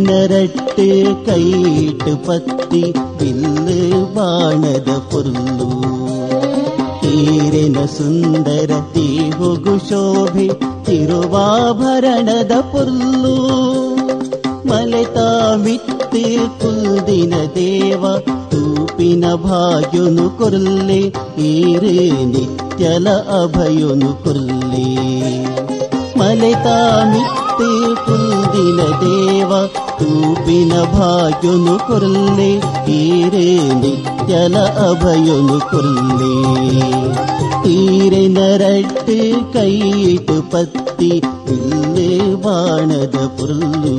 ಈರೆನರಟ್ಟು ಕೈಟು ಪತ್ತಿ ಬಿಲ್ಲು ಬಾಣದ ಪುರ್ಲು ಈರೆನ ಸುಂದರ ತೀಹೊಗು ಶೋಭೆ ತಿರುವಾಭರಣದ ಪುರ್ಲು ಮಲೆತಾ ಮಿತ್ತು ಕುಲ್ದಿನ ದೇವ ತೂಪಿನ ಭಾಗ್ಯನು ಕೊರ್ಲೆ ಈರೆ ನಿತ್ಯಲ ಅಭಯನು ಕೊರ್ಲೆ ಮಲೆತಾ ಮಿತ್ತು ಕುಲ್ದಿನ ದೇವ ತೂಪಿನ ಭಾಗ್ಯನು ಕೊರ್ಲೆ ಈರೆ ನಿತ್ಯಲ ಅಭಯನು ಕೊರ್ಲೆ ಈರೆನರಟ್ಟು ಕೈಟು ಪತ್ತಿ ಬಿಲ್ಲು ಬಾಣದ ಪುರ್ಲು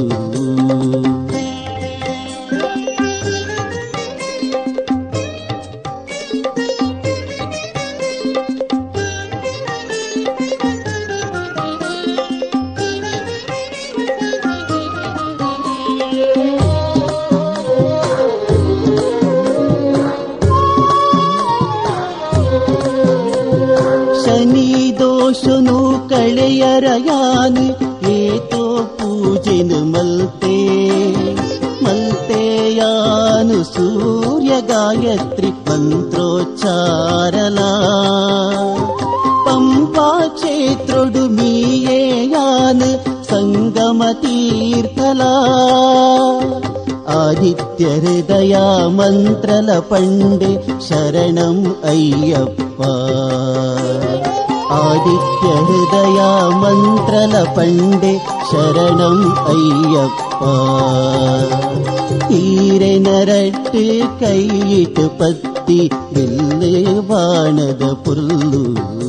ಶನಿ ದೋಷನು ಕಳೆಯರಯಾನು ಏತೋ ಪೂಜೆನು ಮಲ್ತೆ ಮಲ್ತೆಯಾನು ಸೂರ್ಯ ಗಾಯತ್ರಿ ಮಂತ್ರೋಚ್ಚಾರಲ ಪಂಪಾ ಕ್ಷೇತ್ರೊಡು ಮೀಯೇಯಾನು ಸಂಗಮ ತೀರ್ಥಲ ಆದಿತ್ಯ ಹೃದಯ ಮಂತ್ರಲ ಪಂಡೆ ಶರಣಂ ಅಯ್ಯಪ್ಪ ಆದಿತ್ಯ ಹೃದಯ ಮಂತ್ರಲ ಪಂಡೆ ಶರಣಂ ಅಯ್ಯಪ್ಪ ಈರೆನರಟ್ಟು ಕೈಯಿಟ್ಟು ಪತ್ತಿ ಬಿಲ್ಲು ಬಾಣದ ಪುರ್ಲು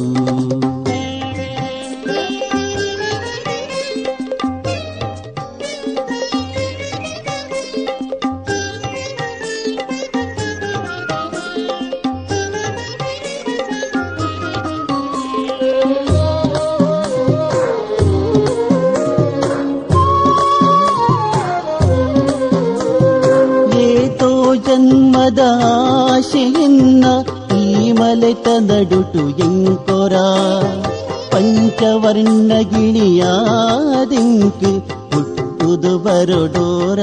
ಜನ್ಮದ ಆಶೆಯನ್ನ ಈ ಮಲೆತ ನಡುಟು ಎಂಕೊರ ಪಂಚವರ್ಣ ಗಿಳಿಯಾದಿಂಕ್ ಹುಟ್ಟುದು ಬರಡೋರ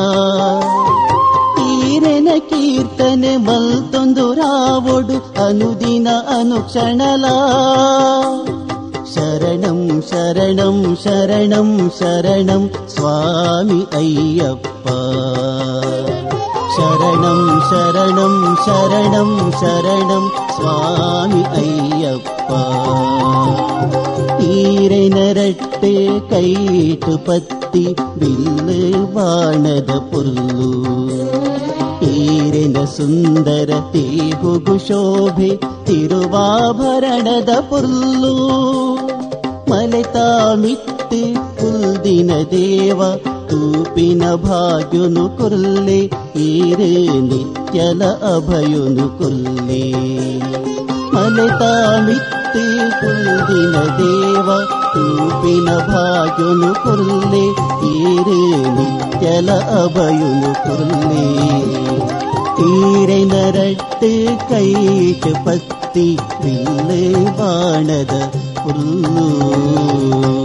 ಈರೆನ ಕೀರ್ತನೆ ಮಲ್ತೊಂದು ರಾವೊಡು ಅನುದಿನ ಅನುಕ್ಷಣಲ ಶರಣಂ ಶರಣಂ ಶರಣಂ ಶರಣಂ ಸ್ವಾಮಿ ಅಯ್ಯಪ್ಪ ಶರಣಂ ಶರಣಂ ಶರಣಂ ಶರಣಂ ಸ್ವಾಮಿ ಅಯ್ಯಪ್ಪ ಈರೆನರಟ್ಟು ಕೈಟು ಪತ್ತಿ ಬಿಲ್ಲು ಬಾಣದ ಪುರ್ಲು ಈರೆನ ಸುಂದರ ತೀಹುಗು ಶೋಭೆ ತಿರುವಾಭರಣದ ಪುರ್ಲು ಮಲೆತಾ ಮಿತ್ತು ಕುಲ್ದಿನ ದೇವ ತೂಪಿನ ಭಾಗ್ಯನು ಕೊರ್ಲೆ ಈರೆ ನಿತ್ಯಲ ಅಭಯನು ಕೊರ್ಲೆ ಮಲೆತಾ ಮಿತ್ತು ಕುಲ್ದಿನ ದೇವ ತೂಪಿನ ಭಾಗ್ಯನು ಕೊರ್ಲೆ ಈರೆ ನಿತ್ಯಲ ಅಭಯನು ಕೊರ್ಲೆ ಈರೆನರಟ್ಟು ಕೈಟು ಪತ್ತಿ ಬಿಲ್ಲು ಬಾಣದ ಪುರ್ಲು